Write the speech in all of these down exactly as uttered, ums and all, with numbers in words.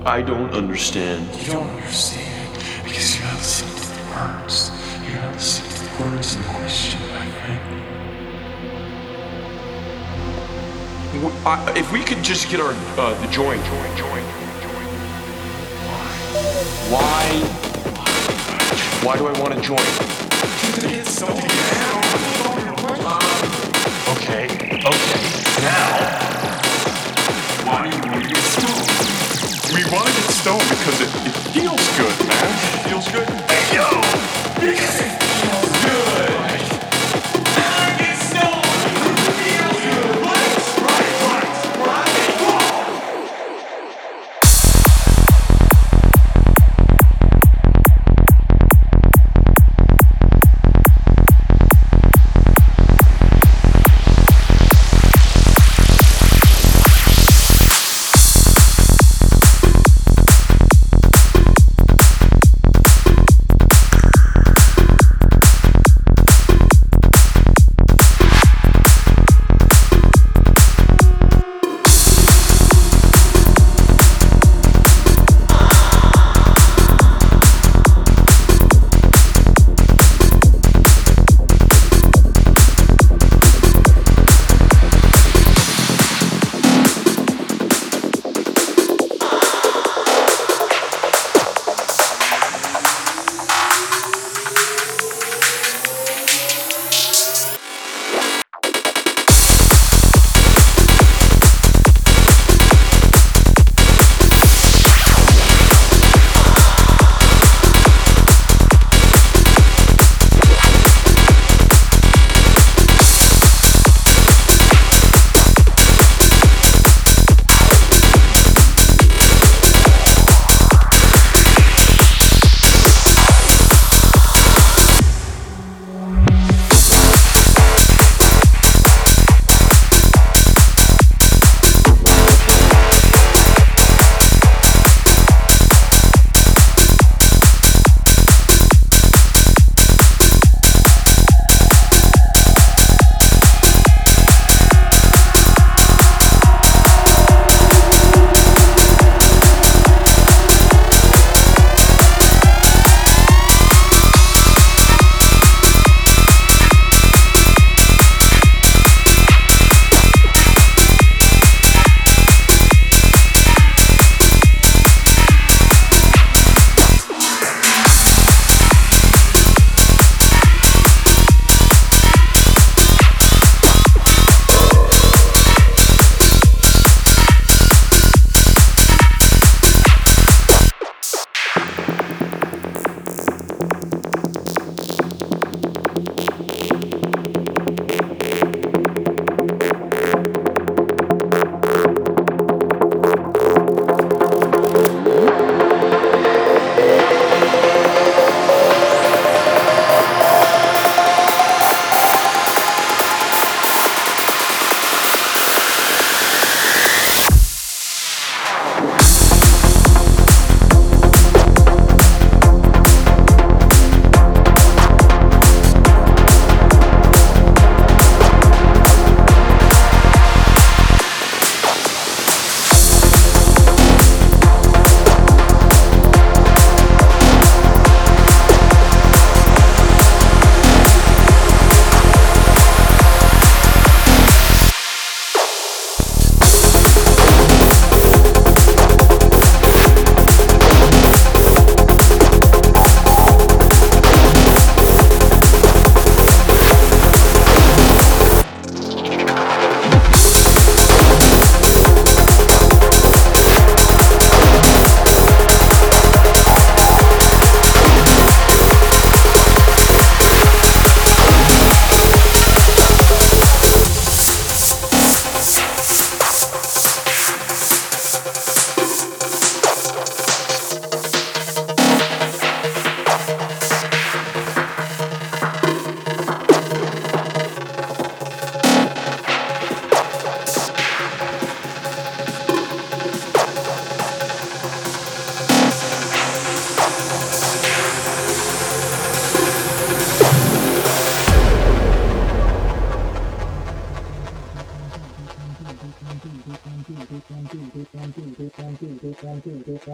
I don't understand. You don't understand because you're not listening to the words. You're not listening to the words in question, my friend. W- I- If we could just get our uh, the joint, joint, joint, joint. Why? Why do I want to join? It's so down. Okay, okay. Now, Why do you want to get stoned? We want to get stoned because it, it feels good, man. It feels good. Hey, yo! Because it feels good. I get stoned. It feels good. Right, right, right, right.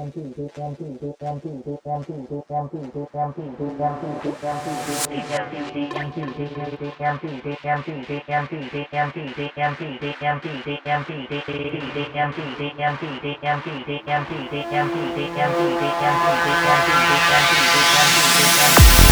M